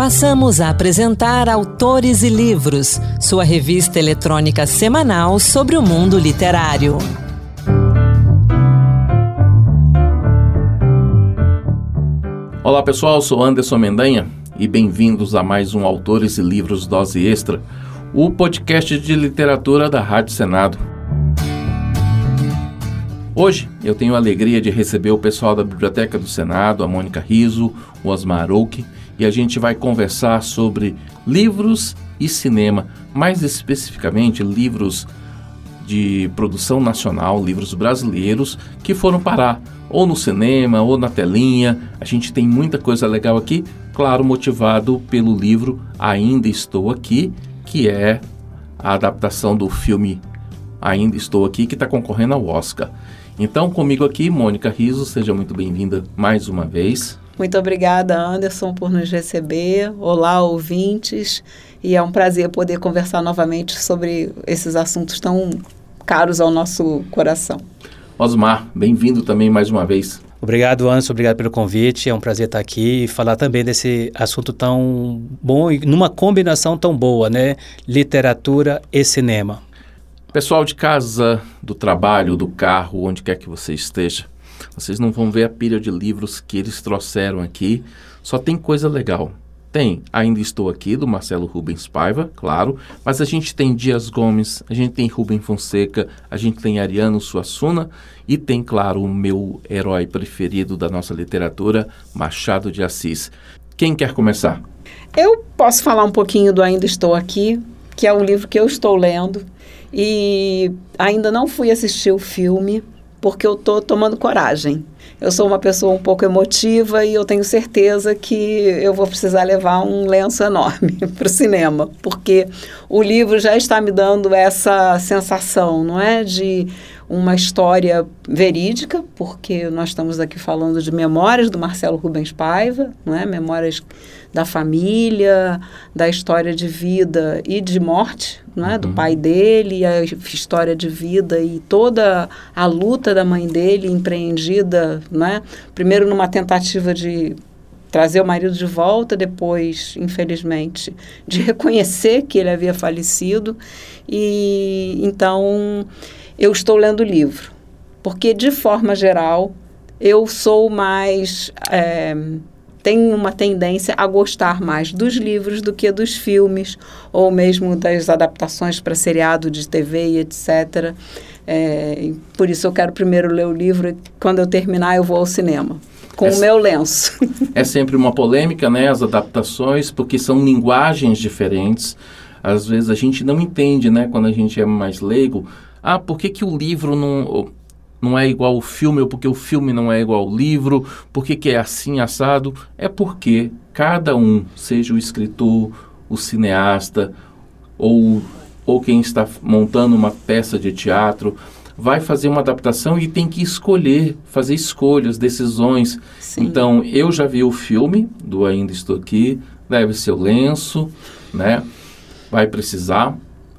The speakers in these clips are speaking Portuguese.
Passamos a apresentar Autores e Livros, sua revista eletrônica semanal sobre o mundo literário. Olá pessoal, sou Anderson Mendanha e bem-vindos a mais um Autores e Livros Dose Extra, o podcast de literatura da Rádio Senado. Hoje eu tenho a alegria de receber o pessoal da Biblioteca do Senado, a Mônica Rizzo, o Osmar Oki, e a gente vai conversar sobre livros e cinema, mais especificamente livros de produção nacional, livros brasileiros que foram parar ou no cinema ou na telinha. A gente tem muita coisa legal aqui, claro, motivado pelo livro Ainda Estou Aqui, que é a adaptação do filme Ainda Estou Aqui, que está concorrendo ao Oscar. Então, comigo aqui, Mônica Rizzo, seja muito bem-vinda mais uma vez. Muito obrigada, Anderson, por nos receber. Olá, ouvintes. E é um prazer poder conversar novamente sobre esses assuntos tão caros ao nosso coração. Osmar, bem-vindo também mais uma vez. Obrigado, Anderson. Obrigado pelo convite. É um prazer estar aqui e falar também desse assunto tão bom e numa combinação tão boa, né? Literatura e cinema. Pessoal de casa, do trabalho, do carro, onde quer que você esteja, vocês não vão ver a pilha de livros que eles trouxeram aqui. Só tem coisa legal. Tem Ainda Estou Aqui, do Marcelo Rubens Paiva, claro, mas a gente tem Dias Gomes, a gente tem Rubem Fonseca, a gente tem Ariano Suassuna e tem, claro, o meu herói preferido da nossa literatura, Machado de Assis. Quem quer começar? Eu posso falar um pouquinho do Ainda Estou Aqui, que é um livro que eu estou lendo e ainda não fui assistir o filme, porque eu estou tomando coragem. Eu sou uma pessoa um pouco emotiva e eu tenho certeza que eu vou precisar levar um lenço enorme para o cinema, porque o livro já está me dando essa sensação, não é? De uma história verídica, porque nós estamos aqui falando de memórias do Marcelo Rubens Paiva, não é? Memórias da família, da história de vida e de morte, não é? Do pai dele, a história de vida e toda a luta da mãe dele empreendida, não é? Primeiro numa tentativa de trazer o marido de volta, depois, infelizmente, de reconhecer que ele havia falecido. E então eu estou lendo o livro, porque de forma geral eu sou mais... tenho uma tendência a gostar mais dos livros do que dos filmes, ou mesmo das adaptações para seriado de TV e etc. Por isso eu quero primeiro ler o livro e quando eu terminar eu vou ao cinema, com o meu lenço. É sempre uma polêmica, né, as adaptações, porque são linguagens diferentes. Às vezes a gente não entende, né, quando a gente é mais leigo, por que o livro não é igual ao filme, ou porque o filme não é igual ao livro, por que é assim, assado? É porque cada um, seja o escritor, o cineasta, ou quem está montando uma peça de teatro, vai fazer uma adaptação e tem que escolher, fazer escolhas, decisões. Sim. Então, eu já vi o filme do Ainda Estou Aqui, leve seu lenço, né? Vai precisar,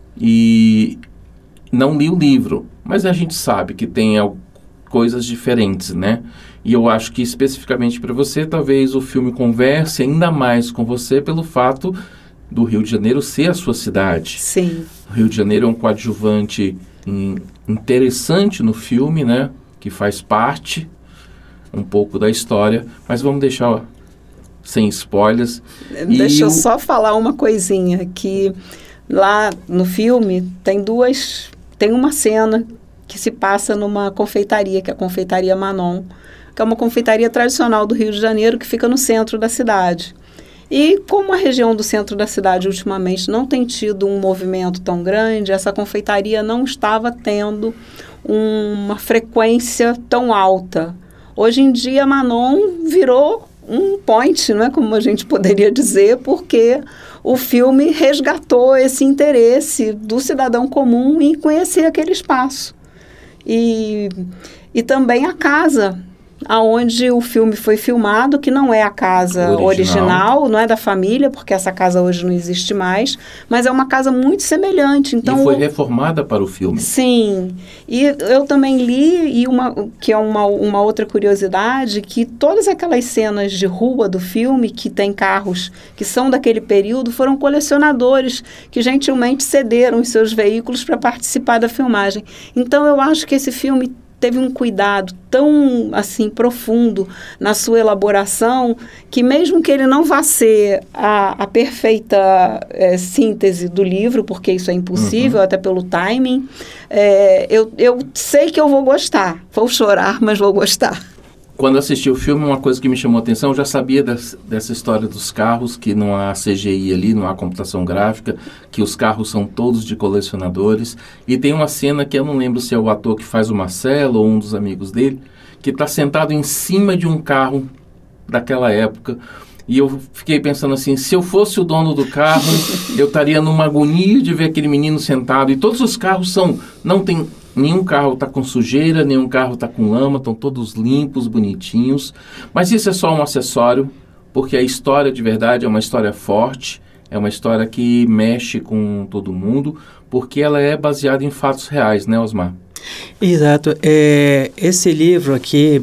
e não li o livro, mas a gente sabe que tem coisas diferentes, né? E eu acho que especificamente para você, talvez o filme converse ainda mais com você pelo fato do Rio de Janeiro ser a sua cidade. Sim. O Rio de Janeiro é um coadjuvante interessante no filme, né? Que faz parte um pouco da história, mas vamos deixar sem spoilers. Deixa eu só falar uma coisinha, que lá no filme tem uma cena que se passa numa confeitaria, que é a Confeitaria Manon, que é uma confeitaria tradicional do Rio de Janeiro, que fica no centro da cidade. E como a região do centro da cidade ultimamente não tem tido um movimento tão grande, essa confeitaria não estava tendo uma frequência tão alta. Hoje em dia, a Manon virou um point, não é, como a gente poderia dizer, porque o filme resgatou esse interesse do cidadão comum em conhecer aquele espaço. E também a casa aonde o filme foi filmado, que não é a casa original, não é da família, porque essa casa hoje não existe mais, mas é uma casa muito semelhante. Então, e foi reformada para o filme. Sim. E eu também li, que é uma outra curiosidade, que todas aquelas cenas de rua do filme, que tem carros que são daquele período, foram colecionadores que gentilmente cederam os seus veículos para participar da filmagem. Então, eu acho que esse filme teve um cuidado tão, assim, profundo na sua elaboração, que mesmo que ele não vá ser a perfeita síntese do livro, porque isso é impossível, até pelo timing, eu sei que eu vou gostar. Vou chorar, mas vou gostar. Quando assisti o filme, uma coisa que me chamou a atenção, eu já sabia dessa história dos carros, que não há CGI ali, não há computação gráfica, que os carros são todos de colecionadores. E tem uma cena que eu não lembro se é o ator que faz o Marcelo ou um dos amigos dele, que está sentado em cima de um carro daquela época. E eu fiquei pensando assim, se eu fosse o dono do carro, eu estaria numa agonia de ver aquele menino sentado. E todos os carros não tem... Nenhum carro está com sujeira, nenhum carro está com lama, estão todos limpos, bonitinhos. Mas isso é só um acessório, porque a história de verdade é uma história forte, é uma história que mexe com todo mundo, porque ela é baseada em fatos reais, né, Osmar? Exato. Esse livro aqui,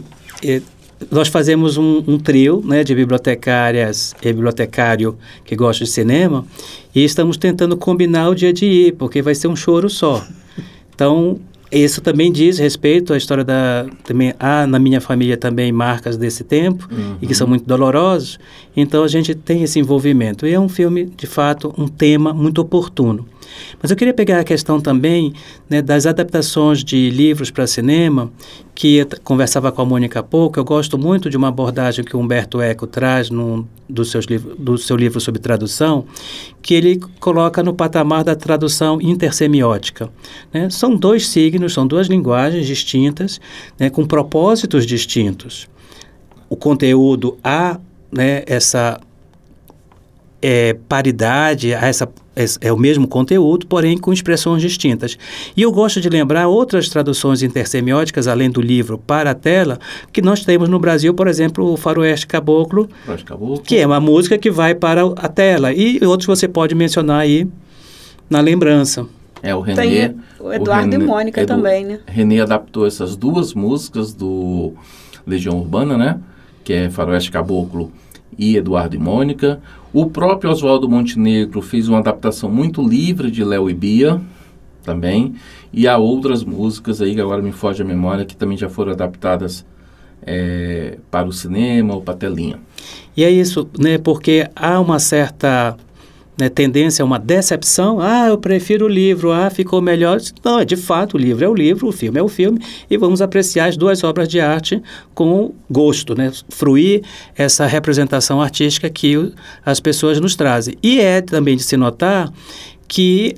nós fazemos um trio, né, de bibliotecárias e bibliotecário que gosta de cinema, e estamos tentando combinar o dia de ir, porque vai ser um choro só. Então, isso também diz respeito à história também há na minha família também marcas desse tempo, e que são muito dolorosos. Então, a gente tem esse envolvimento. E é um filme, de fato, um tema muito oportuno. Mas eu queria pegar a questão também, né, das adaptações de livros para cinema, que eu conversava com a Mônica há pouco. Eu gosto muito de uma abordagem que o Humberto Eco traz do seu livro sobre tradução, que ele coloca no patamar da tradução intersemiótica, né? São dois signos, são duas linguagens distintas, né, com propósitos distintos. O conteúdo há, né, essa paridade, é o mesmo conteúdo, porém com expressões distintas. E eu gosto de lembrar outras traduções intersemióticas, além do livro para a tela, que nós temos no Brasil, por exemplo, o Faroeste Caboclo, que é uma música que vai para a tela, e outros você pode mencionar aí na lembrança. O René. Tem o Eduardo e Mônica também, né? René adaptou essas duas músicas do Legião Urbana, né? Que é Faroeste Caboclo e Eduardo e Mônica. O próprio Oswaldo Montenegro fez uma adaptação muito livre de Léo e Bia também. E há outras músicas aí que agora me foge a memória, que também já foram adaptadas para o cinema ou para a telinha. E é isso, né? Porque há uma certa, né, tendência a uma decepção. Eu prefiro o livro, ficou melhor. Não, de fato, o livro é o livro, o filme é o filme, e vamos apreciar as duas obras de arte com gosto, né? Fruir essa representação artística que as pessoas nos trazem. E é também de se notar que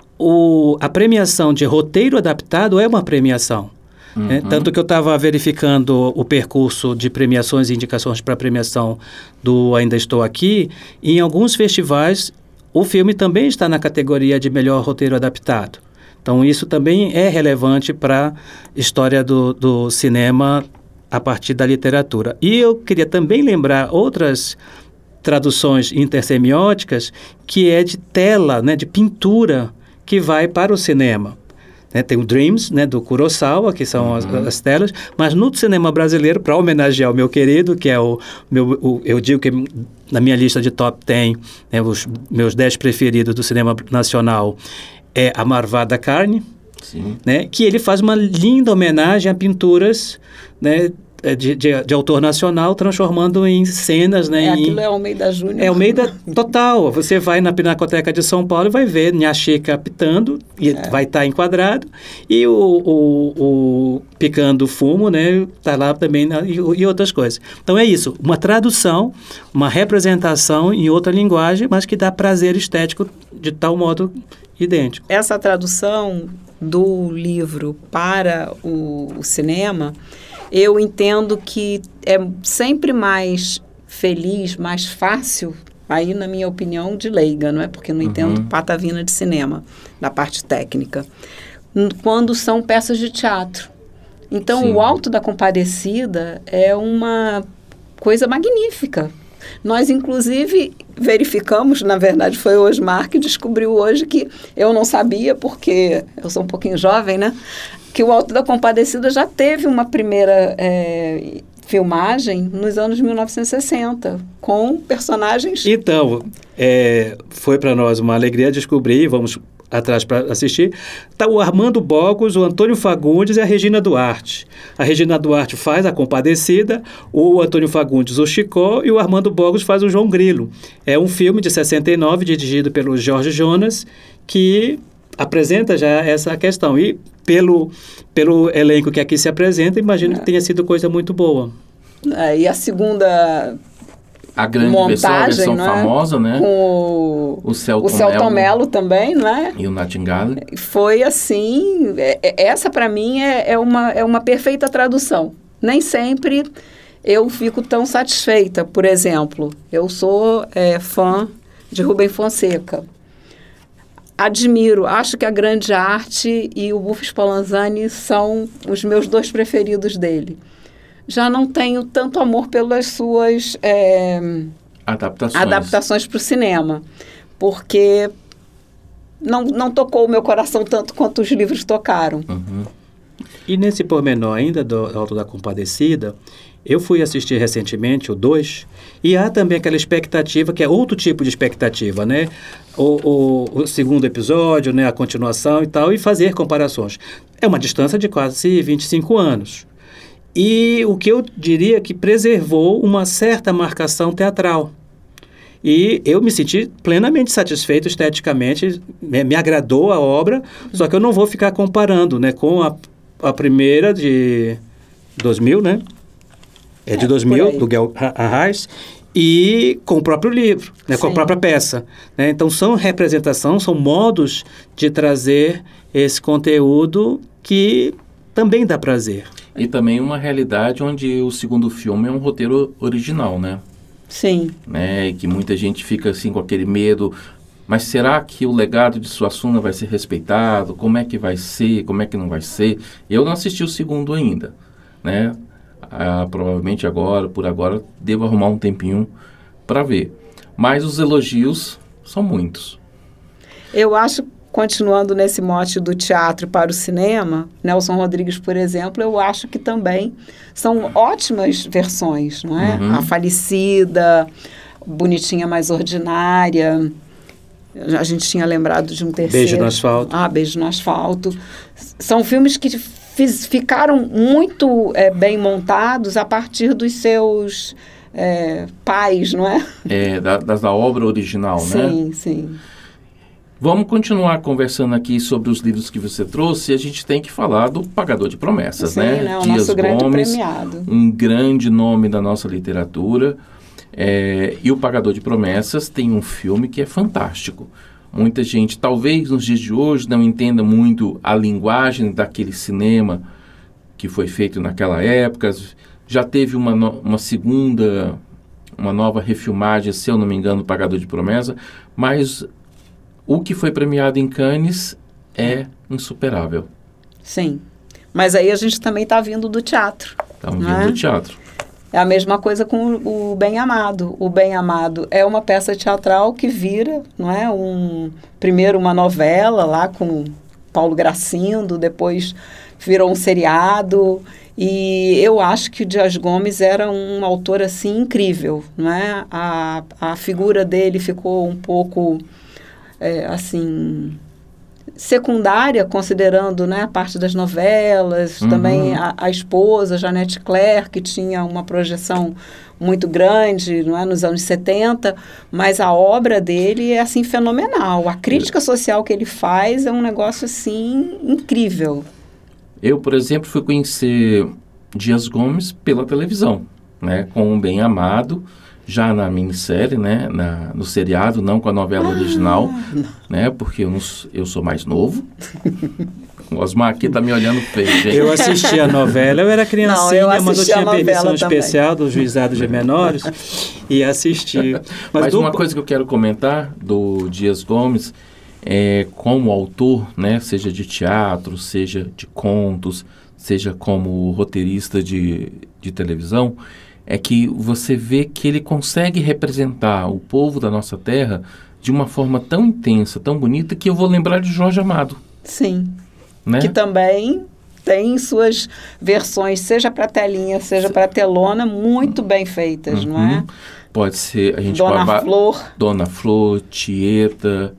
a premiação de roteiro adaptado é uma premiação. Né? Tanto que eu estava verificando o percurso de premiações e indicações para premiação do Ainda Estou Aqui, e em alguns festivais o filme também está na categoria de melhor roteiro adaptado. Então, isso também é relevante para a história do cinema a partir da literatura. E eu queria também lembrar outras traduções intersemióticas, que é de tela, né, de pintura, que vai para o cinema. Tem o Dreams, né, do Kurosawa, que são as telas, mas no cinema brasileiro, para homenagear o meu querido, que é eu digo que na minha lista de top 10, né, os meus 10 preferidos do cinema nacional, é a Marvada Carne, né, que ele faz uma linda homenagem a pinturas, né, de autor nacional, transformando em cenas, né? Aquilo é Almeida Júnior. É Almeida total. Você vai na Pinacoteca de São Paulo e vai ver Nhaxica pitando, e vai estar enquadrado, e o Picando Fumo, né? Está lá também, e outras coisas. Então é isso, uma tradução, uma representação em outra linguagem, mas que dá prazer estético de tal modo idêntico. Essa tradução do livro para o cinema, eu entendo que é sempre mais feliz, mais fácil, aí na minha opinião de leiga, não é? Porque eu não entendo patavina de cinema, da parte técnica, quando são peças de teatro. Então, Sim. o Alto da Compadecida é uma coisa magnífica. Nós, inclusive, verificamos, na verdade, foi o Osmar que descobriu hoje, que eu não sabia, porque eu sou um pouquinho jovem, né? Que o Alto da Compadecida já teve uma primeira filmagem nos anos 1960, com personagens... Então, foi para nós uma alegria descobrir, vamos atrás para assistir, está o Armando Bogos, o Antônio Fagundes e a Regina Duarte. A Regina Duarte faz a Compadecida, o Antônio Fagundes o Chicó e o Armando Bogos faz o João Grilo. É um filme de 69, dirigido pelo Jorge Jonas, que apresenta já essa questão. E pelo elenco que aqui se apresenta, imagino que tenha sido coisa muito boa. E a segunda... A grande montagem, versão, a versão né? famosa, né? Com o Celton Mello também, não é? E o Nightingale. Foi assim, essa para mim é uma perfeita tradução. Nem sempre eu fico tão satisfeita. Por exemplo, eu sou fã de Rubem Fonseca. Admiro, acho que a Grande Arte e o Buffo Spallanzani são os meus dois preferidos dele. Já não tenho tanto amor pelas suas adaptações para o cinema, porque não tocou o meu coração tanto quanto os livros tocaram. Uhum. E nesse pormenor ainda do Alto da Compadecida, eu fui assistir recentemente o 2, e há também aquela expectativa, que é outro tipo de expectativa, né? O segundo episódio, né? A continuação e tal, e fazer comparações. É uma distância de quase 25 anos. E o que eu diria que preservou uma certa marcação teatral. E eu me senti plenamente satisfeito esteticamente, me agradou a obra, só que eu não vou ficar comparando, né, com a primeira de 2000, né? É de 2000, do Guel Arraes, e com o próprio livro, né, com a própria peça. Né? Então, são representação, são modos de trazer esse conteúdo que também dá prazer. E também uma realidade onde o segundo filme é um roteiro original, né? Sim. Né? E que muita gente fica assim com aquele medo, mas será que o legado de Suassuna vai ser respeitado? Como é que vai ser? Como é que não vai ser? Eu não assisti o segundo ainda, né? Provavelmente por agora, devo arrumar um tempinho para ver. Mas os elogios são muitos. Eu acho, continuando nesse mote do teatro para o cinema, Nelson Rodrigues, por exemplo, eu acho que também são ótimas versões, não é? Uhum. A Falecida, Bonitinha Mais Ordinária, a gente tinha lembrado de um terceiro. Beijo no Asfalto. Beijo no Asfalto. São filmes que ficaram muito bem montados a partir dos seus pais, não é? Da obra original, sim, né? Sim, sim. Vamos continuar conversando aqui sobre os livros que você trouxe. A gente tem que falar do Pagador de Promessas, sim, né? O Dias nosso grande Gomes, premiado. Um grande nome da nossa literatura. E o Pagador de Promessas tem um filme que é fantástico. Muita gente, talvez nos dias de hoje, não entenda muito a linguagem daquele cinema que foi feito naquela época. Já teve uma nova refilmagem, se eu não me engano, Pagador de Promessa, mas o que foi premiado em Cannes é insuperável. Sim, mas aí a gente também está vindo do teatro. Estamos vindo do teatro. É a mesma coisa com o Bem Amado. O Bem Amado é uma peça teatral que vira, não é? Primeiro uma novela lá com Paulo Gracindo, depois virou um seriado. E eu acho que o Dias Gomes era um autor assim incrível, não é? A figura dele ficou um pouco assim secundária, considerando, né, a parte das novelas, também a esposa, Janete Claire, que tinha uma projeção muito grande, não é, nos anos 70, mas a obra dele é assim fenomenal. A crítica social que ele faz é um negócio assim incrível. Eu, por exemplo, fui conhecer Dias Gomes pela televisão, né, com o Bem Amado, já na minissérie, né, no seriado, não com a novela original, né, porque eu sou mais novo. O Osmar aqui tá me olhando feio, gente. Eu assisti a novela, eu era criancinha, mas eu tinha permissão especial do Juizado de Menores e assisti. Mas uma coisa que eu quero comentar do Dias Gomes como autor, né, seja de teatro, seja de contos, seja como roteirista de televisão, é que você vê que ele consegue representar o povo da nossa terra de uma forma tão intensa, tão bonita, que eu vou lembrar de Jorge Amado. Sim. Né? Que também tem suas versões, seja para telinha, seja para telona, muito bem feitas, não é? Pode ser, a gente Dona Flor. Dona Flor, Tieta,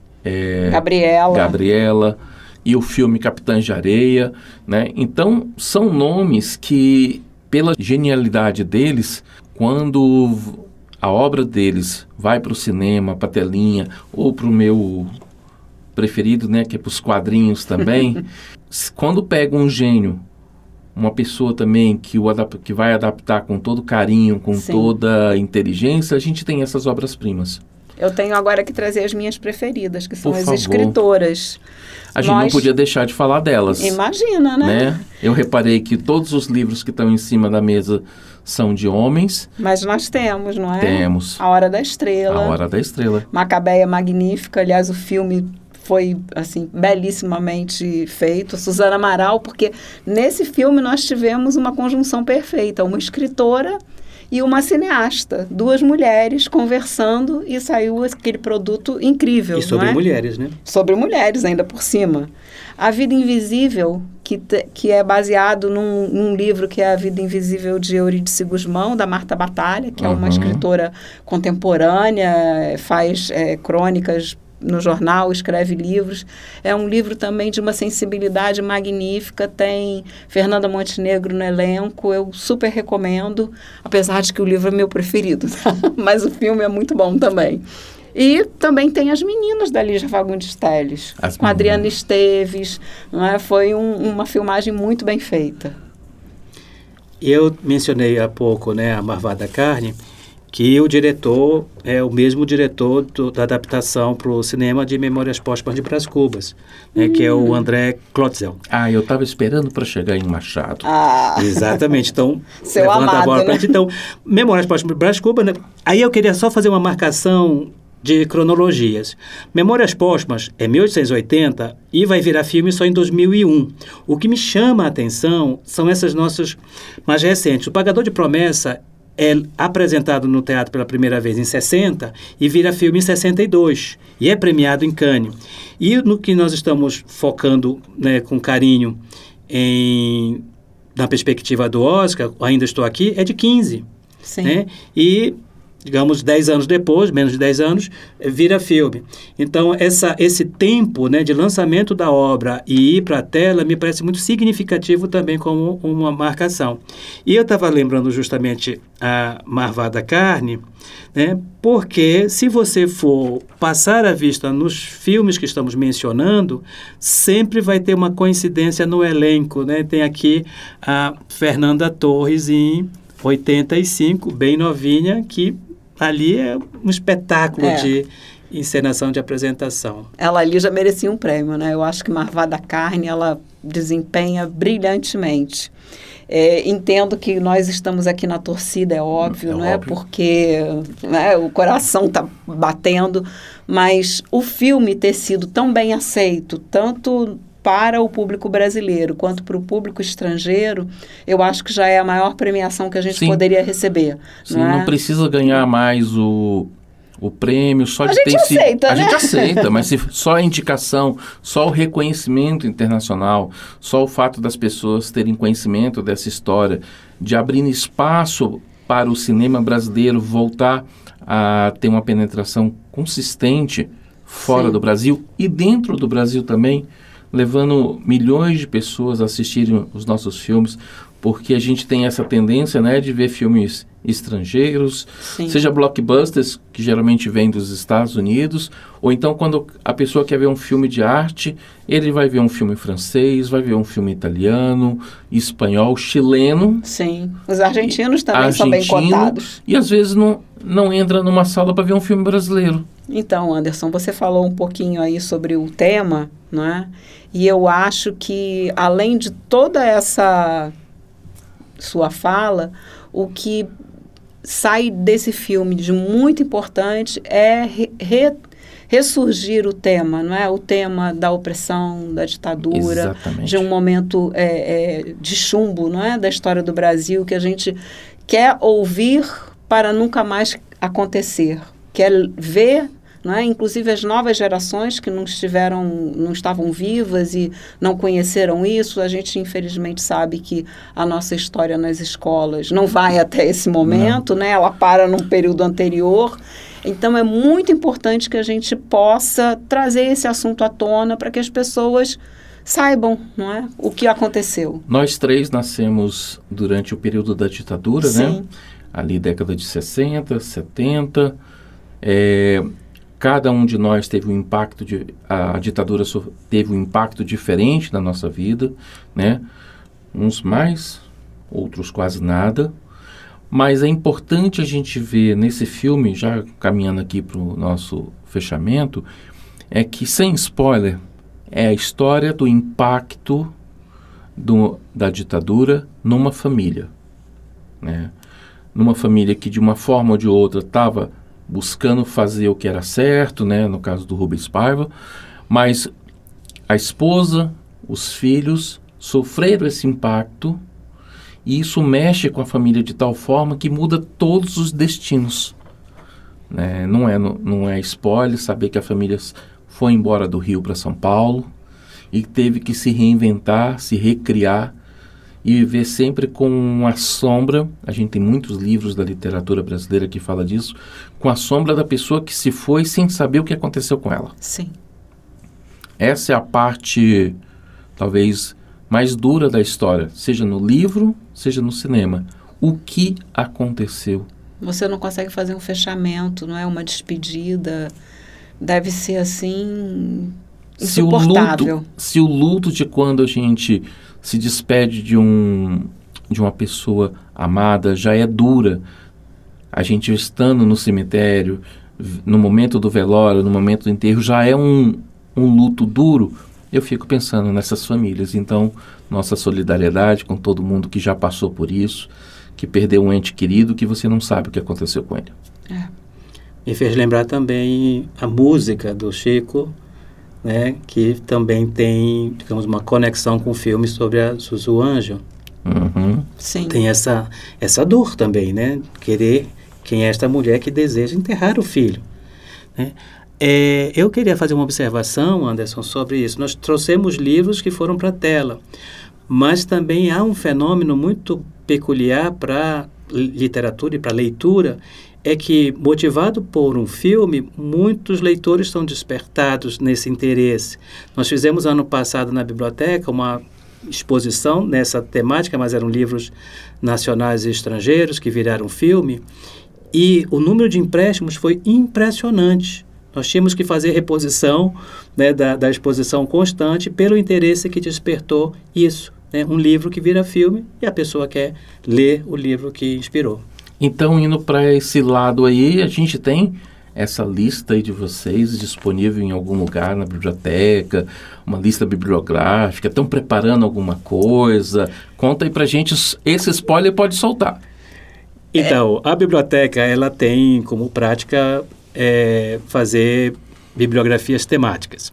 Gabriela. E o filme Capitães de Areia, né? Então, são nomes que, pela genialidade deles, quando a obra deles vai para o cinema, para a telinha, ou para o meu preferido, né, que é para os quadrinhos também, quando pega um gênio, uma pessoa também que vai adaptar com todo carinho, com Sim. toda inteligência, a gente tem essas obras-primas. Eu tenho agora que trazer as minhas preferidas, que são Por as favor. escritoras. A gente não podia deixar de falar delas. Imagina, né? Eu reparei que todos os livros que estão em cima da mesa são de homens. Mas nós temos, não é? Temos. A Hora da Estrela. A Hora da Estrela. Macabeia Magnífica. Aliás, o filme foi, assim, belíssimamente feito. Susana Amaral, porque nesse filme nós tivemos uma conjunção perfeita. Uma escritora e uma cineasta. 2 mulheres conversando e saiu aquele produto incrível. E sobre não é? mulheres, né? Sobre mulheres, ainda por cima. A Vida Invisível, que é baseado num livro que é A Vida Invisível de Eurídice Gusmão, da Marta Batalha, que é uma escritora contemporânea, faz crônicas no jornal, escreve livros. É um livro também de uma sensibilidade magnífica, tem Fernanda Montenegro no elenco, eu super recomendo, apesar de que o livro é meu preferido, tá? Mas o filme é muito bom também. E também tem as meninas da Lígia Fagundes Telles, com a Adriana Esteves, não é? Foi uma filmagem muito bem feita. Eu mencionei há pouco, né, a Marvada Carne, que o diretor é o mesmo diretor da adaptação para o cinema de Memórias Póstumas de Brás Cubas, né, que é o André Klotzel. Eu estava esperando para chegar em Machado. Exatamente. Então, seu levanta amado, a bola né? pra gente. Então, Memórias Póstumas de Brás Cubas, né? Aí eu queria só fazer uma marcação de cronologias. Memórias Póstumas é 1880 e vai virar filme só em 2001. O que me chama a atenção são essas nossas mais recentes. O Pagador de Promessa é apresentado no teatro pela primeira vez em 60 e vira filme em 62 e é premiado em Cannes. E no que nós estamos focando, né, com carinho na perspectiva do Oscar, Ainda Estou Aqui, é de 15. Sim. Né? E, digamos, 10 anos depois, menos de 10 anos, vira filme. Então, esse tempo, né, de lançamento da obra e ir para a tela me parece muito significativo também como uma marcação. E eu estava lembrando justamente a Marvada Carne, né, porque se você for passar a vista nos filmes que estamos mencionando, sempre vai ter uma coincidência no elenco, né? Tem aqui a Fernanda Torres em 85, bem novinha, que ali é um espetáculo de encenação, de apresentação. Ela ali já merecia um prêmio, né? Eu acho que Marvada Carne, ela desempenha brilhantemente. Entendo que nós estamos aqui na torcida, é óbvio, não é? Porque, né, o coração está batendo, mas o filme ter sido tão bem aceito, tanto para o público brasileiro quanto para o público estrangeiro, eu acho que já é a maior premiação que a gente poderia receber. Sim, não precisa ganhar mais o prêmio, só de ter sido... aceita, né? A gente aceita, mas se só a indicação, só o reconhecimento internacional, só o fato das pessoas terem conhecimento dessa história, de abrir espaço para o cinema brasileiro voltar a ter uma penetração consistente fora do Brasil e dentro do Brasil também, levando milhões de pessoas a assistirem os nossos filmes, porque a gente tem essa tendência, né, de ver filmes estrangeiros, seja blockbusters, que geralmente vêm dos Estados Unidos, ou então quando a pessoa quer ver um filme de arte, ele vai ver um filme francês, vai ver um filme italiano, espanhol, chileno. Sim, os argentinos também são bem cotados. E às vezes não entra numa sala para ver um filme brasileiro. Então, Anderson, você falou um pouquinho aí sobre o tema, não é? E eu acho que, além de toda essa sua fala, o que sai desse filme de muito importante é ressurgir o tema, não é? O tema da opressão, da ditadura, Exatamente. de um momento de chumbo, não é? Da história do Brasil, que a gente quer ouvir para nunca mais acontecer, quer ver, não é? Inclusive as novas gerações que não estavam vivas e não conheceram isso. A gente infelizmente sabe que a nossa história nas escolas não vai até esse momento, né? Ela para num período anterior. Então é muito importante que a gente possa trazer esse assunto à tona para que as pessoas saibam, não é? O que aconteceu. Nós 3 nascemos durante o período da ditadura, Sim. né? Ali década de 60, 70. Cada um de nós teve um impacto, a ditadura teve um impacto diferente na nossa vida, né? Uns mais, outros quase nada. Mas é importante a gente ver nesse filme, já caminhando aqui para o nosso fechamento, é que, sem spoiler, é a história do impacto da ditadura numa família, né? Numa família que, de uma forma ou de outra, estava buscando fazer o que era certo, né? No caso do Rubens Paiva, mas a esposa, os filhos sofreram esse impacto e isso mexe com a família de tal forma que muda todos os destinos, né? Não é spoiler saber que a família foi embora do Rio para São Paulo e teve que se reinventar, se recriar e viver sempre com uma sombra. A gente tem muitos livros da literatura brasileira que fala disso, com a sombra da pessoa que se foi sem saber o que aconteceu com ela. Sim. Essa é a parte, talvez, mais dura da história, seja no livro, seja no cinema. O que aconteceu? Você não consegue fazer um fechamento, não é? Uma despedida. Deve ser, assim, insuportável. Se o luto de quando a gente se despede de uma pessoa amada já é dura, a gente estando no cemitério, no momento do velório, no momento do enterro, já é um luto duro. Eu fico pensando nessas famílias. Então, nossa solidariedade com todo mundo que já passou por isso, que perdeu um ente querido, que você não sabe o que aconteceu com ele. Me fez lembrar também a música do Chico, né, que também tem, digamos, uma conexão com o filme sobre a Zuzu Angel. Uhum. Sim. Tem essa dor também, né? Querer quem é esta mulher que deseja enterrar o filho, né? Eu queria fazer uma observação, Anderson, sobre isso. Nós trouxemos livros que foram para a tela, mas também há um fenômeno muito peculiar para literatura e para leitura, é que, motivado por um filme, muitos leitores são despertados nesse interesse. Nós fizemos ano passado na biblioteca uma exposição nessa temática, mas eram livros nacionais e estrangeiros que viraram filme, e o número de empréstimos foi impressionante. Nós tínhamos que fazer reposição, né, da exposição constante pelo interesse que despertou isso, né? Um livro que vira filme e a pessoa quer ler o livro que inspirou. Então, indo para esse lado aí, a gente tem essa lista aí de vocês disponível em algum lugar na biblioteca, uma lista bibliográfica, estão preparando alguma coisa? Conta aí pra gente, esse spoiler pode soltar. Então, a biblioteca, ela tem como prática fazer bibliografias temáticas.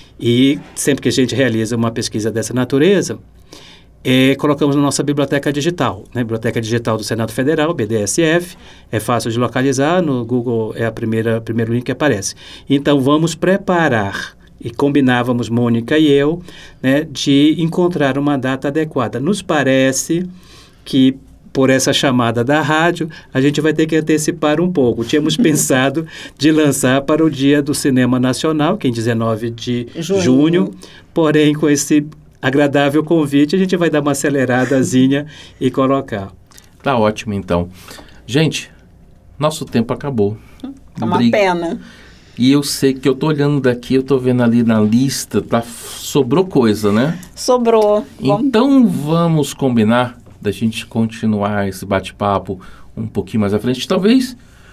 E sempre que a gente realiza uma pesquisa dessa natureza, colocamos na nossa biblioteca digital, né? Biblioteca Digital do Senado Federal, BDSF, é fácil de localizar, no Google é primeiro link que aparece. Então, vamos preparar, e combinávamos, Mônica e eu, né, de encontrar uma data adequada. Nos parece que, por essa chamada da rádio, a gente vai ter que antecipar um pouco. Tínhamos pensado de lançar para o Dia do Cinema Nacional, que é em 19 de junho, porém, com esse agradável convite, a gente vai dar uma aceleradazinha e colocar. Tá ótimo, então. Gente, nosso tempo acabou. É uma pena. E eu sei que eu tô olhando daqui, eu tô vendo ali na lista, sobrou coisa, né? Sobrou. Então vamos combinar da gente continuar esse bate-papo um pouquinho mais à frente. Talvez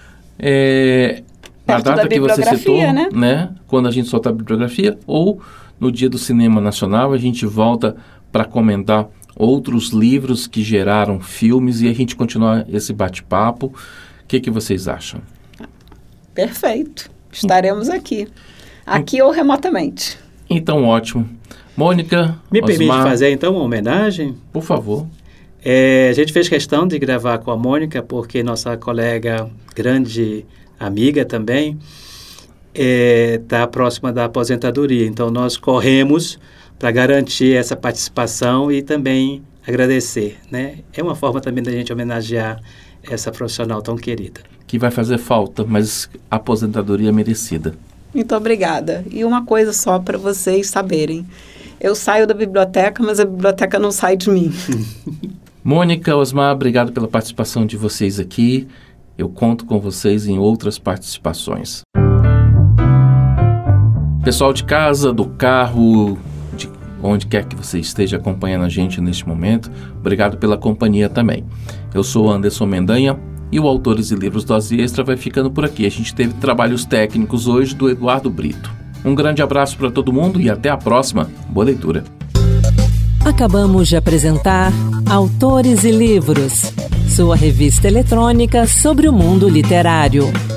a data que você citou, né? Quando a gente soltar a bibliografia, ou no Dia do Cinema Nacional, a gente volta para comentar outros livros que geraram filmes e a gente continuar esse bate-papo. O que vocês acham? Perfeito. Estaremos aqui ou remotamente. Então, ótimo. Mônica, Me permite Osmar, fazer, então, uma homenagem? por favor. A gente fez questão de gravar com a Mônica, porque nossa colega, grande amiga também, está próxima da aposentadoria. Então, nós corremos para garantir essa participação e também agradecer, né? É uma forma também da gente homenagear essa profissional tão querida. Que vai fazer falta, mas a aposentadoria é merecida. Muito obrigada. E uma coisa só para vocês saberem. Eu saio da biblioteca, mas a biblioteca não sai de mim. Mônica, Osmar, obrigado pela participação de vocês aqui. Eu conto com vocês em outras participações. Pessoal de casa, do carro, de onde quer que você esteja acompanhando a gente neste momento, obrigado pela companhia também. Eu sou Anderson Mendanha e o Autores e Livros Dose Extra vai ficando por aqui. A gente teve trabalhos técnicos hoje do Eduardo Brito. Um grande abraço para todo mundo e até a próxima. Boa leitura. Acabamos de apresentar Autores e Livros, sua revista eletrônica sobre o mundo literário.